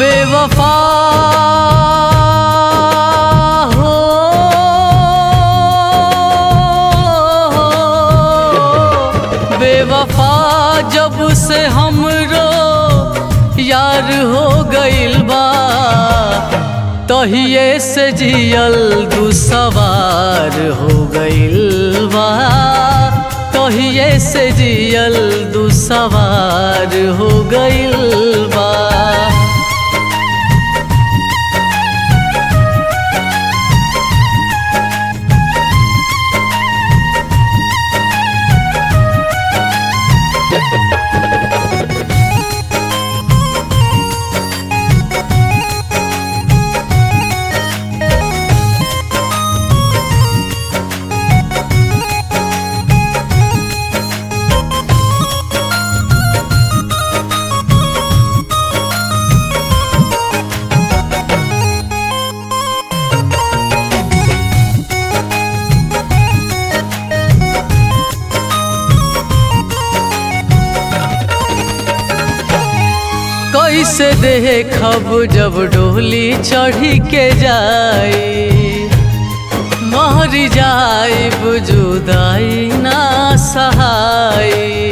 बेवफा हो बेवफा जब से हमरो यार हो गइल बा तहिए से जियल दुसवार हो गइल बा तहिए से जियल दुसवार हो गइल बा। कैसे देखब जब डोली चढ़ी के जाई महरी जाइब जुदाई ना सहाई।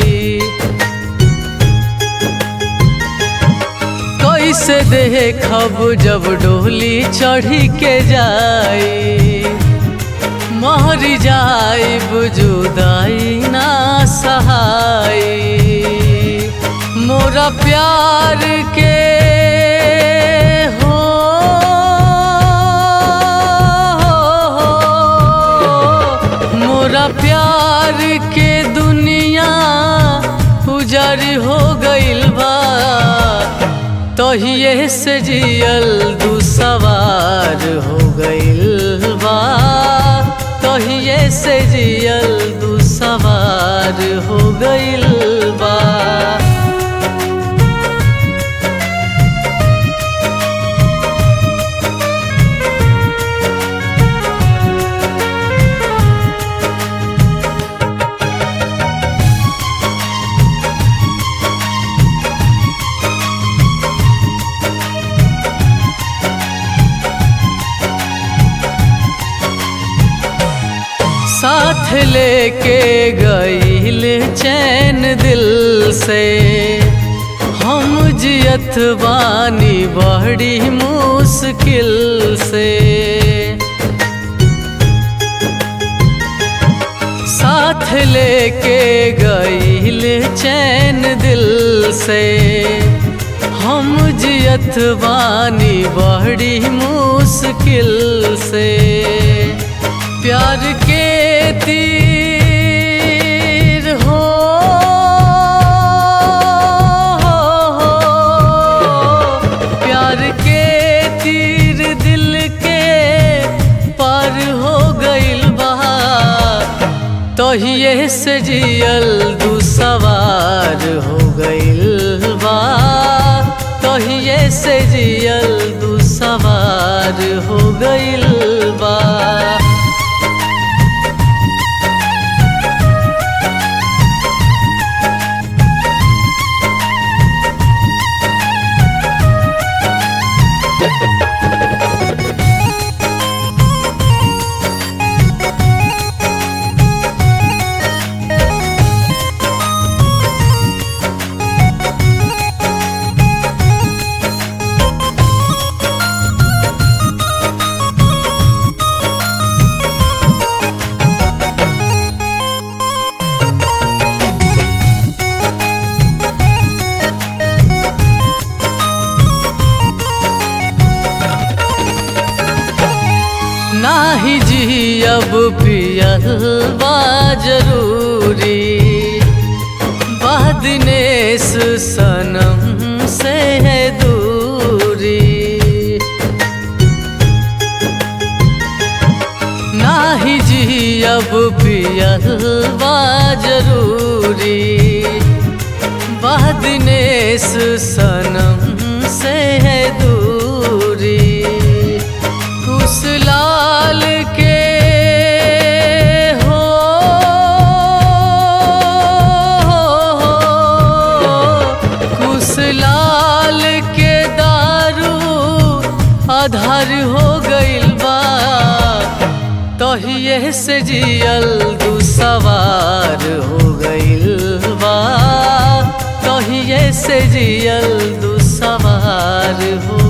कैसे देखब जब डोली चढ़ी के जाई महरी जाइब जुदाई ना सहाई। मोरा प्यार के हो मोरा प्यार के दुनिया उजर हो गइल बा तहिए से जियल दुसवार हो गइल बा तहिए से जियल दुसवार हो गइल बा। साथ लेके गइल चैन दिल से हम जियत बानी बड़ी मुश्किल से। साथ लेके गइल चैन दिल से हम जियत बानी बड़ी मुश्किल से। प्यार के तीर हो प्यार के तीर दिल के पार हो गइल बा तहिए से जियल दुसवार हो गइल बा तहिए से जियल दुसवार हो गइल बा। नाही जियब पियल बा जरूरी बदनेस सनम से है दूरी। नाही जियब पियल बा जरूरी बदनेस सनम से है दूरी। उस लाल के हो कुछ लाल के दा घर हो गइल बा, तहिए से जियल दुसवार हो गइल बा, तहिए से जियल दुसवार हो